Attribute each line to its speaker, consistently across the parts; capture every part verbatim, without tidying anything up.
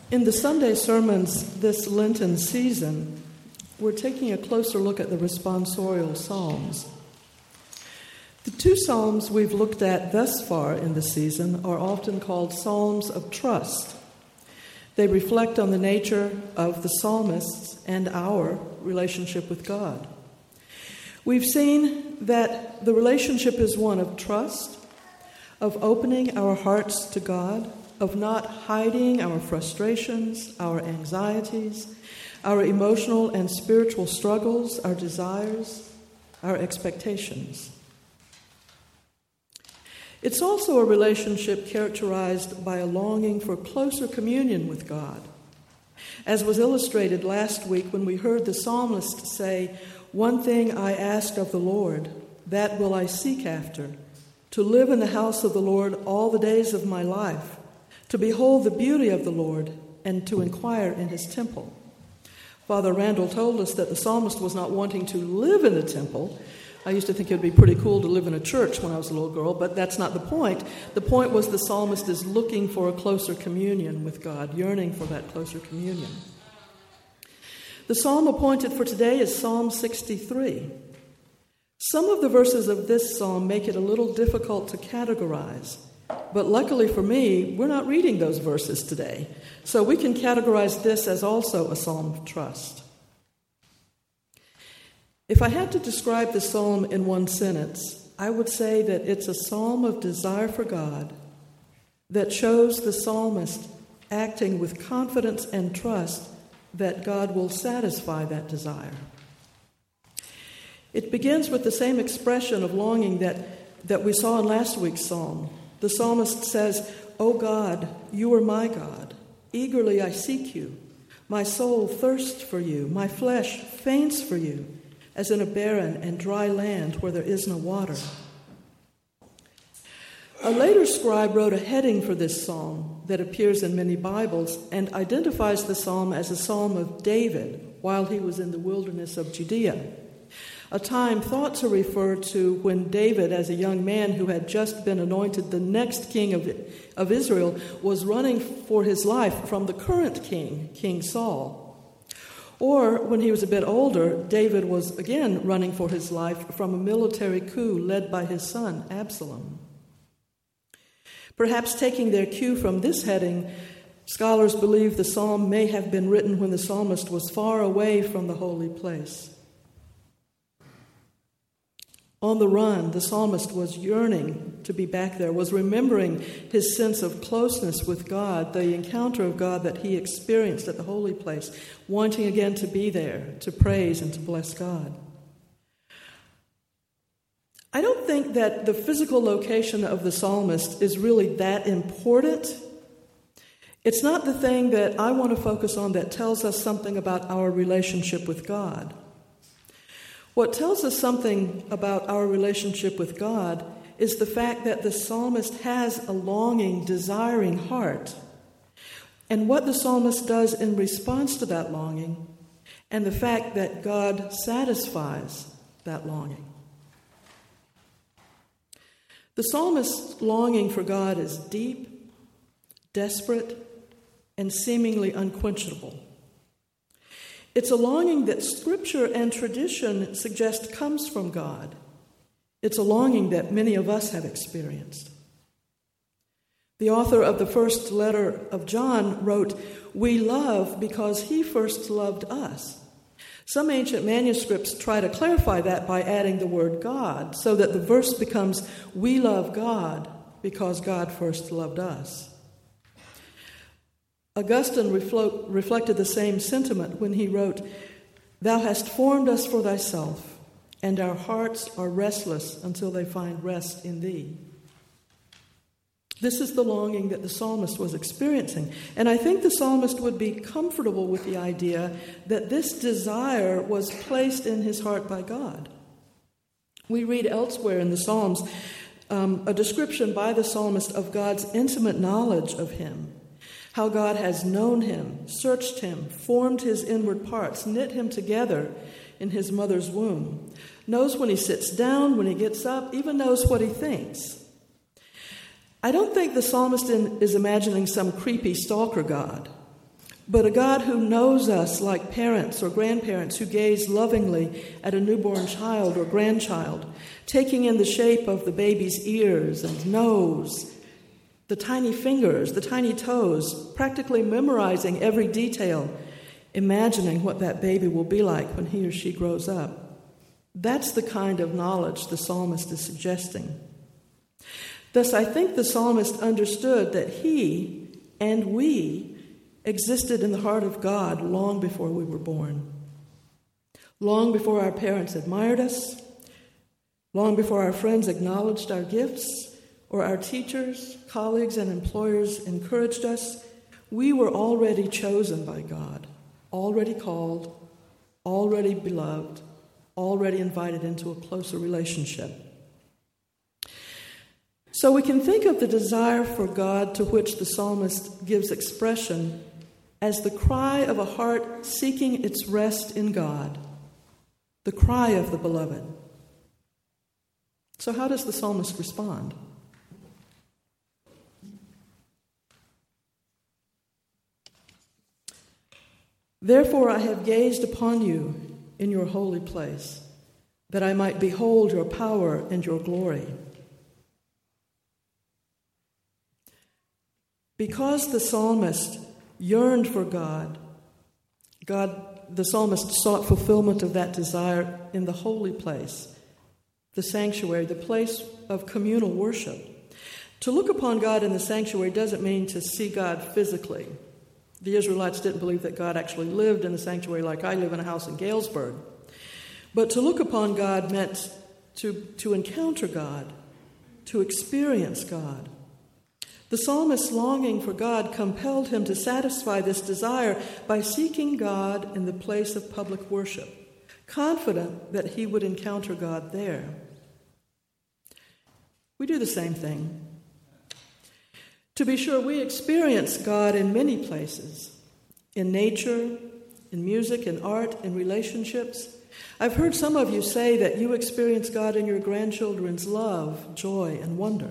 Speaker 1: In the Sunday sermons this Lenten season, we're taking a closer look at the responsorial psalms. The two psalms we've looked at thus far in the season are often called psalms of trust. They reflect on the nature of the psalmists and our relationship with God. We've seen that the relationship is one of trust, of opening our hearts to God, of not hiding our frustrations, our anxieties, our emotional and spiritual struggles, our desires, our expectations. It's also a relationship characterized by a longing for closer communion with God, as was illustrated last week when we heard the psalmist say, "One thing I ask of the Lord, that will I seek after, to live in the house of the Lord all the days of my life, to behold the beauty of the Lord, and to inquire in his temple." Father Randall told us that the psalmist was not wanting to live in the temple. I used to think it would be pretty cool to live in a church when I was a little girl, but that's not the point. The point was the psalmist is looking for a closer communion with God, yearning for that closer communion. The psalm appointed for today is Psalm sixty-three. Some of the verses of this psalm make it a little difficult to categorize. But luckily for me, we're not reading those verses today, so we can categorize this as also a psalm of trust. If I had to describe the psalm in one sentence, I would say that it's a psalm of desire for God that shows the psalmist acting with confidence and trust that God will satisfy that desire. It begins with the same expression of longing that, that we saw in last week's psalm. The psalmist says, "O God, you are my God. Eagerly I seek you. My soul thirsts for you. My flesh faints for you, as in a barren and dry land where there is no water." A later scribe wrote a heading for this psalm that appears in many Bibles and identifies the psalm as a psalm of David while he was in the wilderness of Judea, a time thought to refer to when David, as a young man who had just been anointed the next king of, of Israel, was running for his life from the current king, King Saul. Or when he was a bit older, David was again running for his life from a military coup led by his son, Absalom. Perhaps taking their cue from this heading, scholars believe the psalm may have been written when the psalmist was far away from the holy place. On the run, the psalmist was yearning to be back there, was remembering his sense of closeness with God, the encounter of God that he experienced at the holy place, wanting again to be there, to praise and to bless God. I don't think that the physical location of the psalmist is really that important. It's not the thing that I want to focus on that tells us something about our relationship with God. What tells us something about our relationship with God is the fact that the psalmist has a longing, desiring heart, and what the psalmist does in response to that longing, and the fact that God satisfies that longing. The psalmist's longing for God is deep, desperate, and seemingly unquenchable. It's a longing that Scripture and tradition suggest comes from God. It's a longing that many of us have experienced. The author of the first letter of John wrote, "We love because he first loved us." Some ancient manuscripts try to clarify that by adding the word God, so that the verse becomes, "We love God because God first loved us." Augustine reflo- reflected the same sentiment when he wrote, "Thou hast formed us for thyself, and our hearts are restless until they find rest in thee." This is the longing that the psalmist was experiencing, and I think the psalmist would be comfortable with the idea that this desire was placed in his heart by God. We read elsewhere in the Psalms um, a description by the psalmist of God's intimate knowledge of him, how God has known him, searched him, formed his inward parts, knit him together in his mother's womb, knows when he sits down, when he gets up, even knows what he thinks. I don't think the psalmist in, is imagining some creepy stalker God. but a God who knows us like parents or grandparents who gaze lovingly at a newborn child or grandchild, taking in the shape of the baby's ears and nose, the tiny fingers, the tiny toes, practically memorizing every detail, imagining what that baby will be like when he or she grows up. That's the kind of knowledge the psalmist is suggesting. Thus, I think the psalmist understood that he and we existed in the heart of God long before we were born, long before our parents admired us, long before our friends acknowledged our gifts, or our teachers, colleagues, and employers encouraged us. We were already chosen by God, already called, already beloved, already invited into a closer relationship. So we can think of the desire for God to which the psalmist gives expression as the cry of a heart seeking its rest in God, the cry of the beloved. So how does the psalmist respond? Therefore I have gazed upon you in your holy place, that I might behold your power and your glory. Because the psalmist yearned for God, God, the psalmist sought fulfillment of that desire in the holy place, the sanctuary, the place of communal worship. To look upon God in the sanctuary doesn't mean to see God physically. The Israelites didn't believe that God actually lived in the sanctuary like I live in a house in Galesburg. But to look upon God meant to, to encounter God, to experience God. The psalmist's longing for God compelled him to satisfy this desire by seeking God in the place of public worship, confident that he would encounter God there. We do the same thing. To be sure, we experience God in many places, in nature, in music, in art, in relationships. I've heard some of you say that you experience God in your grandchildren's love, joy, and wonder.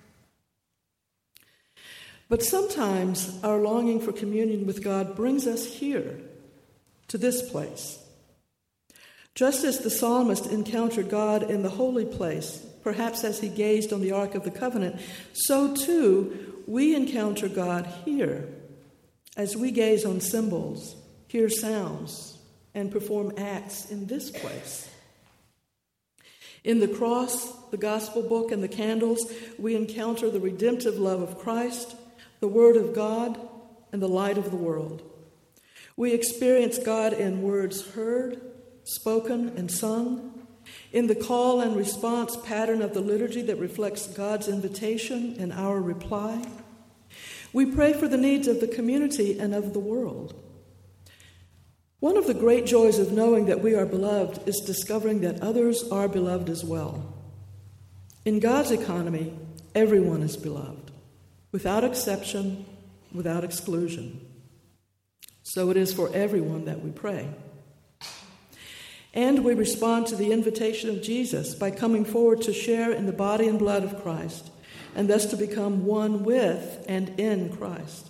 Speaker 1: But sometimes our longing for communion with God brings us here, to this place. Just as the psalmist encountered God in the holy place, perhaps as he gazed on the Ark of the Covenant, so too we encounter God here, as we gaze on symbols, hear sounds, and perform acts in this place. In the cross, the gospel book, and the candles, we encounter the redemptive love of Christ, the Word of God, and the light of the world. We experience God in words heard, spoken, and sung, in the call and response pattern of the liturgy that reflects God's invitation and our reply. We pray for the needs of the community and of the world. One of the great joys of knowing that we are beloved is discovering that others are beloved as well. In God's economy, everyone is beloved, without exception, without exclusion. So it is for everyone that we pray. And we respond to the invitation of Jesus by coming forward to share in the body and blood of Christ, and thus to become one with and in Christ.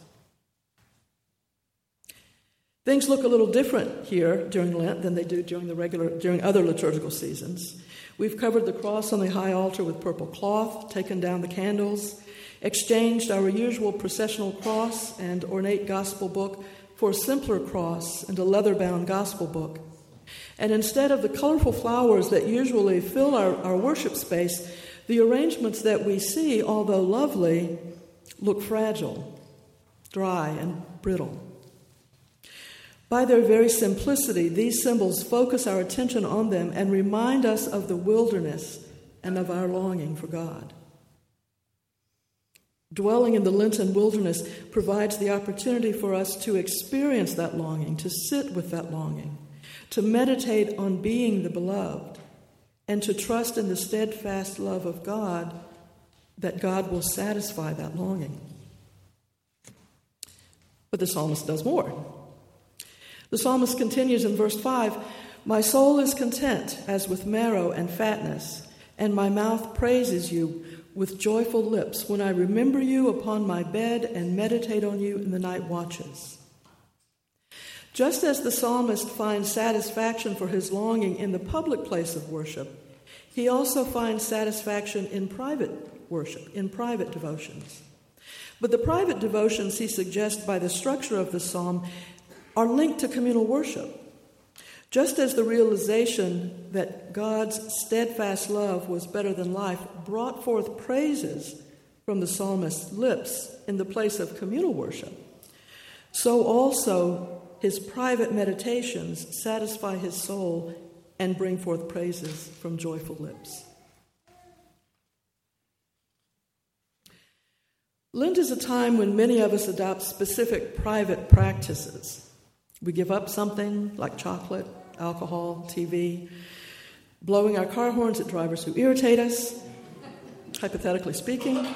Speaker 1: Things look a little different here during Lent than they do during the regular during other liturgical seasons. We've covered the cross on the high altar with purple cloth, taken down the candles, exchanged our usual processional cross and ornate gospel book for a simpler cross and a leather-bound gospel book. And instead of the colorful flowers that usually fill our, our worship space, the arrangements that we see, although lovely, look fragile, dry, and brittle. By their very simplicity, these symbols focus our attention on them and remind us of the wilderness and of our longing for God. Dwelling in the Lenten wilderness provides the opportunity for us to experience that longing, to sit with that longing, to meditate on being the beloved, and to trust in the steadfast love of God that God will satisfy that longing. But the psalmist does more. The psalmist continues in verse five, "My soul is content as with marrow and fatness, and my mouth praises you with joyful lips when I remember you upon my bed and meditate on you in the night watches." Just as the psalmist finds satisfaction for his longing in the public place of worship, he also finds satisfaction in private worship, in private devotions. But the private devotions he suggests by the structure of the psalm are linked to communal worship. Just as the realization that God's steadfast love was better than life brought forth praises from the psalmist's lips in the place of communal worship, so also his private meditations satisfy his soul and bring forth praises from joyful lips. Lent is a time when many of us adopt specific private practices. We give up something like chocolate, alcohol, T V, blowing our car horns at drivers who irritate us, hypothetically speaking.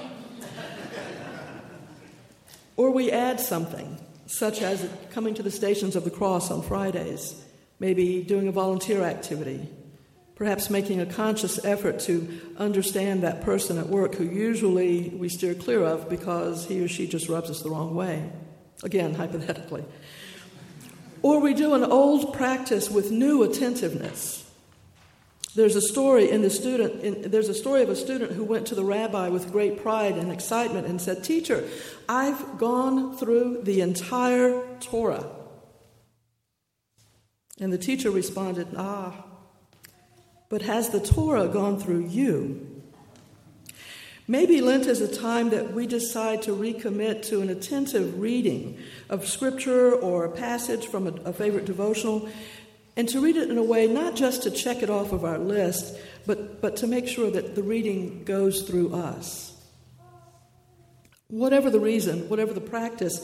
Speaker 1: Or we add something, such as coming to the Stations of the Cross on Fridays, maybe doing a volunteer activity, perhaps making a conscious effort to understand that person at work who usually we steer clear of because he or she just rubs us the wrong way. Again, hypothetically. Or we do an old practice with new attentiveness. There's a story in the student. In, there's a story of a student who went to the rabbi with great pride and excitement and said, "Teacher, I've gone through the entire Torah." And the teacher responded, "Ah, but has the Torah gone through you?" Maybe Lent is a time that we decide to recommit to an attentive reading of Scripture or a passage from a, a favorite devotional, and to read it in a way not just to check it off of our list, but, but to make sure that the reading goes through us. Whatever the reason, whatever the practice,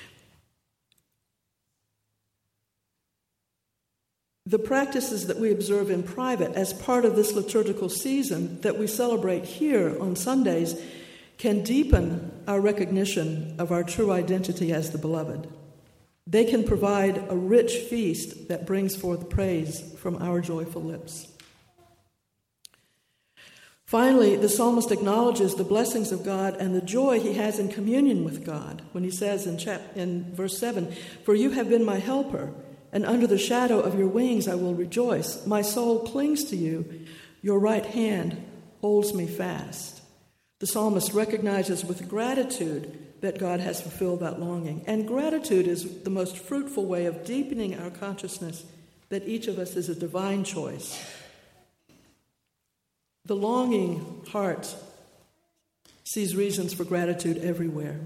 Speaker 1: the practices that we observe in private as part of this liturgical season that we celebrate here on Sundays can deepen our recognition of our true identity as the beloved. They can provide a rich feast that brings forth praise from our joyful lips. Finally, the psalmist acknowledges the blessings of God and the joy he has in communion with God when he says in, chap- in verse seven, "For you have been my helper, and under the shadow of your wings I will rejoice. My soul clings to you. Your right hand holds me fast." The psalmist recognizes with gratitude that God has fulfilled that longing. And gratitude is the most fruitful way of deepening our consciousness that each of us is a divine choice. The longing heart sees reasons for gratitude everywhere.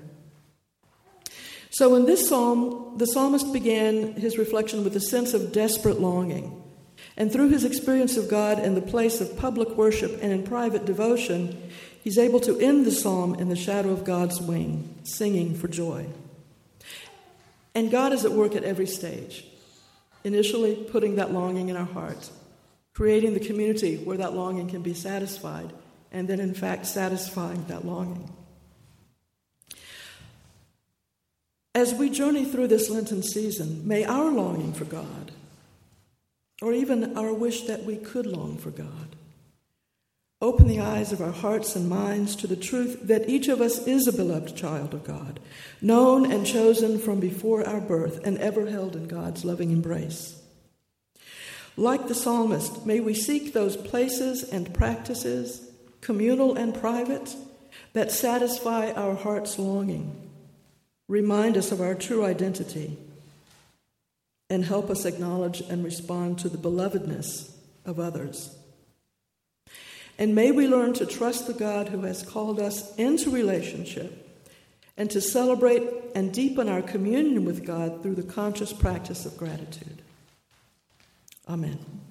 Speaker 1: So in this psalm, the psalmist began his reflection with a sense of desperate longing. And through his experience of God in the place of public worship and in private devotion, he's able to end the psalm in the shadow of God's wing, singing for joy. And God is at work at every stage, initially putting that longing in our heart, creating the community where that longing can be satisfied, and then in fact satisfying that longing. As we journey through this Lenten season, may our longing for God, or even our wish that we could long for God, open the eyes of our hearts and minds to the truth that each of us is a beloved child of God, known and chosen from before our birth and ever held in God's loving embrace. Like the psalmist, may we seek those places and practices, communal and private, that satisfy our heart's longing, remind us of our true identity, and help us acknowledge and respond to the belovedness of others. And may we learn to trust the God who has called us into relationship and to celebrate and deepen our communion with God through the conscious practice of gratitude. Amen.